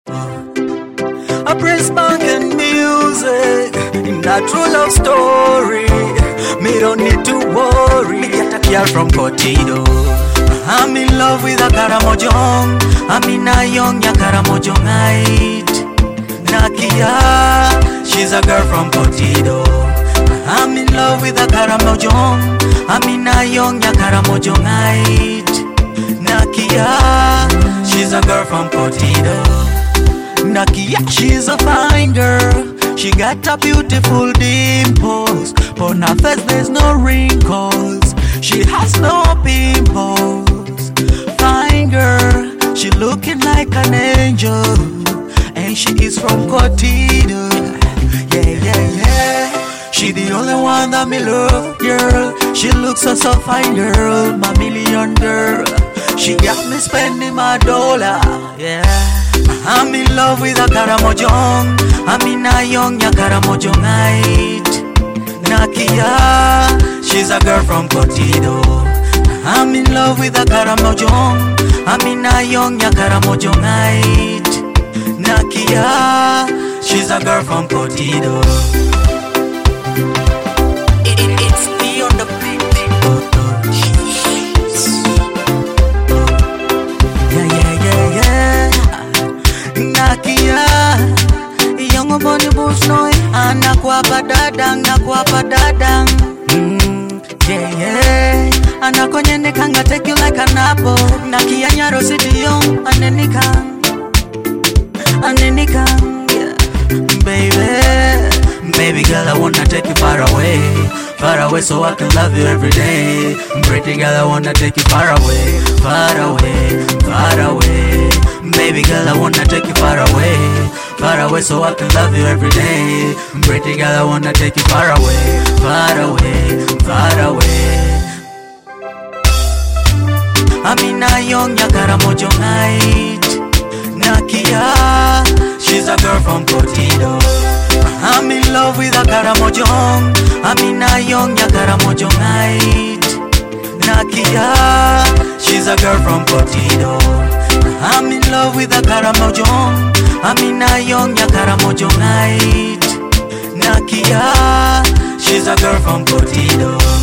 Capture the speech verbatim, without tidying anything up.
A Prince Banking music, in a true love story. Me don't need to worry. Me get a girl from Kotido. I'm in love with a Karamojong. I'm in a young ya Karamojong height. Nakia, she's a girl from Kotido. I'm in love with a Karamojong. I'm in a young ya Karamojong height. Nakia, she's a girl from Kotido. Nakia, she's a fine girl. She got a beautiful dimples. On her face there's no wrinkles. She has no pimples. Fine girl, she looking like an angel. And she is from Kotido. Yeah, yeah, yeah. She the only one that me love, girl. She looks so, so fine, girl. My million girl. She got me spending my dollar. Yeah. I'm in love with a Karamojong. I'm in a young ya Karamojong height. Nakia, she's a girl from Kotido. I'm in love with a Karamojong. I'm in a young ya Karamojong height. Nakia, she's a girl from Kotido. It, it, it's beyond the beat. Yeah, yeah, yeah, yeah. Nakia, young boni bush noy. Anakuwa padadang, nakuwa padadang. Mm, yeah, yeah. Anakonye kanga take you like an apple. Nakia nyaro city young, anenikang. Anenikang, yeah. Baby, baby girl, I wanna take you far away. Far away so I can love you every day. Pretty girl, I wanna take you far away. Far away, far away. Baby girl, I wanna take you far away. Far away so I can love you every day. Pretty girl, I wanna take you far away. Far away, far away. I'm in a young ya Karamojong height. Nakia, she's a girl from Kotido. I'm in love with a Karamojong. I'm in a young ya Karamojong height. Nakia, she's a girl from Kotido. I'm in love with a Karamojong. I'm in a young ya Karamojong height. Nakia, she's a girl from Kotido.